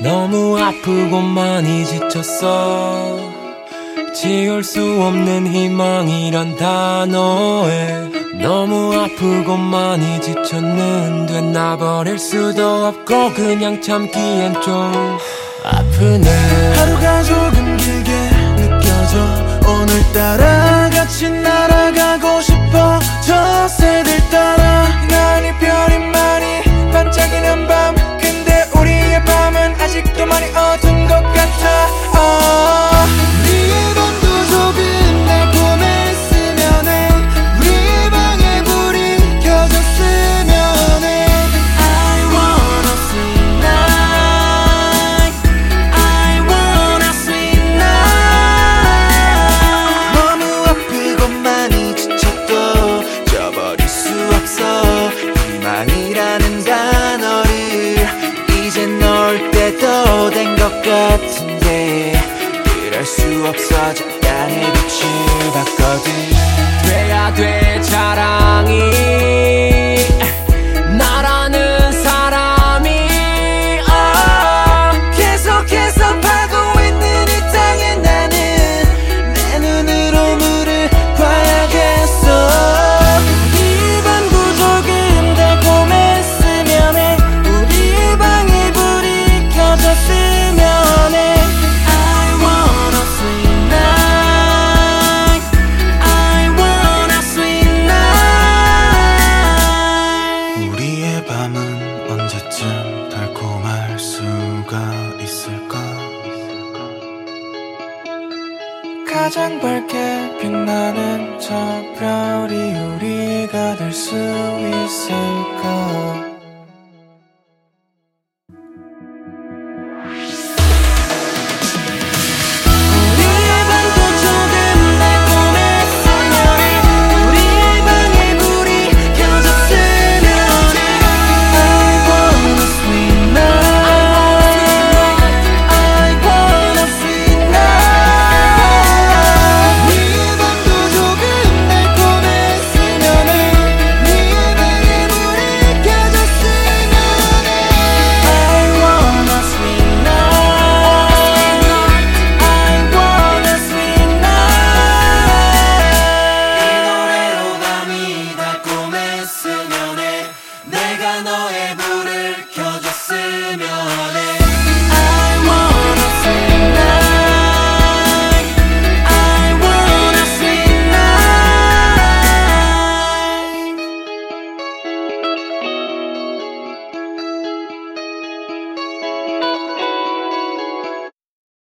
너무 아프고 많이 지쳤어. 지울 수 없는 희망이란 단어에 너무 아프고 많이 지쳤는데 나 버릴 수도 없고 그냥 참기엔 좀 아프네. 하루가 조금 길게 느껴져. 오늘따라 같이 날아가고 싶어. 저 새들 따라 나니 별이 많이 반짝이는 밤. 근데 우리의 밤은 아직도 많이 어두운 것 같아. 우리의 밤도 조금 달콤했으면 해. 우리의 방에 불이 켜졌으면 해. I wanna sweet night. I wanna sweet night. 너무 아프고 많이 지쳐도 잊어버릴 수 없어. 희망이라는 단어를 이제 넣을 때도 된 것 같은데 그럴 수 없어. 잠깐의 빛을 봤거든. 돼야 돼 자랑이 나라는 사람이 계속해서 파고 있는 이 땅에 나는 내 눈으로 물을 봐야겠어. 우리 밤도 조금 달콤했으면 해. 우리 방에 불이 켜졌으면 해. I wanna sweet night. I wanna sweet night. 우리의 밤은 언제쯤 달콤할 수가 있을까? 가장 밝게 빛나는 저 별이 우리가 될 수 있을까?